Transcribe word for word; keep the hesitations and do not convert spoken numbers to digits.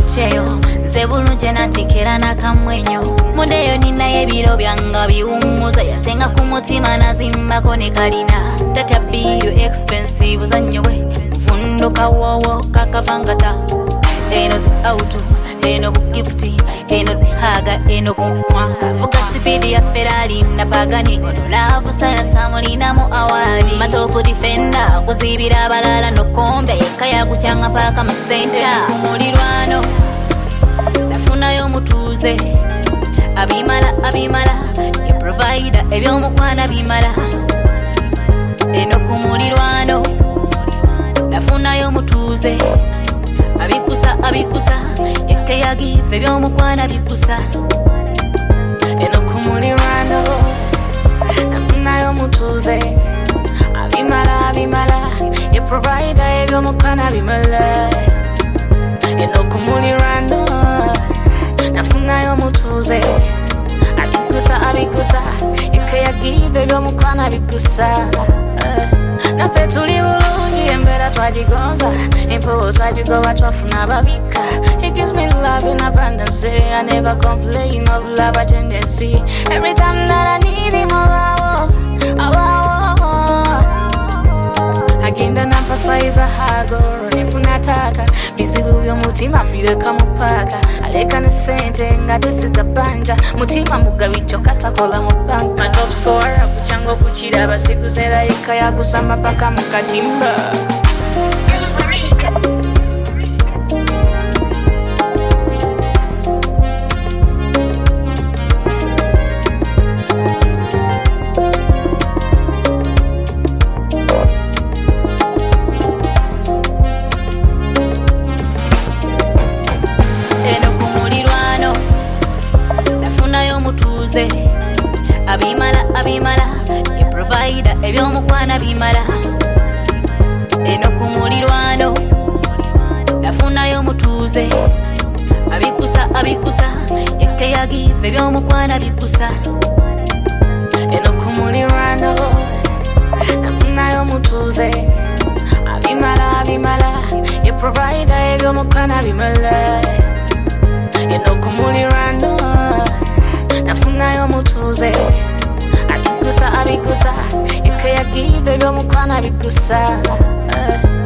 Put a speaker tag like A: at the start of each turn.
A: cheyo Zebulunje natikera nakamwenyo Mudeyo ninaye biro byanga biwumuza Yasenga ku mutima nazimbako ne kalina Tatya biyo expensive zanywe Mfundo kawowo kakavangata Eno zi auto, eno bugifti Eno zi haga, eno kumwa Vuga sipidi ya Ferrari na pagani Ono lavu sana samulina mu awali Matopu defender, kuzibira balala no kombe Kaya kuchanga paka masenta Kumulirwano, nafuna yo mutuze Abimala, abimala, ye provider Ebyo mukwana bimala Eno kumulirwano, nafuna yo mutuze Abikusa, abikusa, yeke ya give Ebyo mukwana bikusa
B: Eno kumulirwano, nafuna yo mutuze Abimala, abimala, ye provider Ebyo mukwana bimala Eno kumulirwano, nafuna yo mutuze Abikusa, abikusa, yeke ya give Ebyo mukwana bikusa Nafe tuli bulungi embera twajigonza Impo twajigoba twafuna babika It gives me love in abundance I never complain of love a tendency Every time that I need him awawo Awawo Agenda nampasa ibrahagoro Nifunataka Bizibu byo mutima mbireka mupaka Aleka ne sente nga tesita banja Mutima mugabicho katakola mupanga My top scorer kuchango kuchira Basikuzera ika ya kusama paka mukatimba
A: Abimala, abimala, ye provider Ebyo mukwana bimala Eno kumulirwano Nafuna yo mutuze Abikusa, abikusa, yeke ya give Ebyo mukwana bikusa
B: Eno kumulirwano Nafuna yo mutuze Abimala, abimala, ye provider Ebyo mukwana bimala Eno kumulirwano Nafuna yo mutuze Abikusa, abikusa Yeke ya give Ebyo mukwana bikusa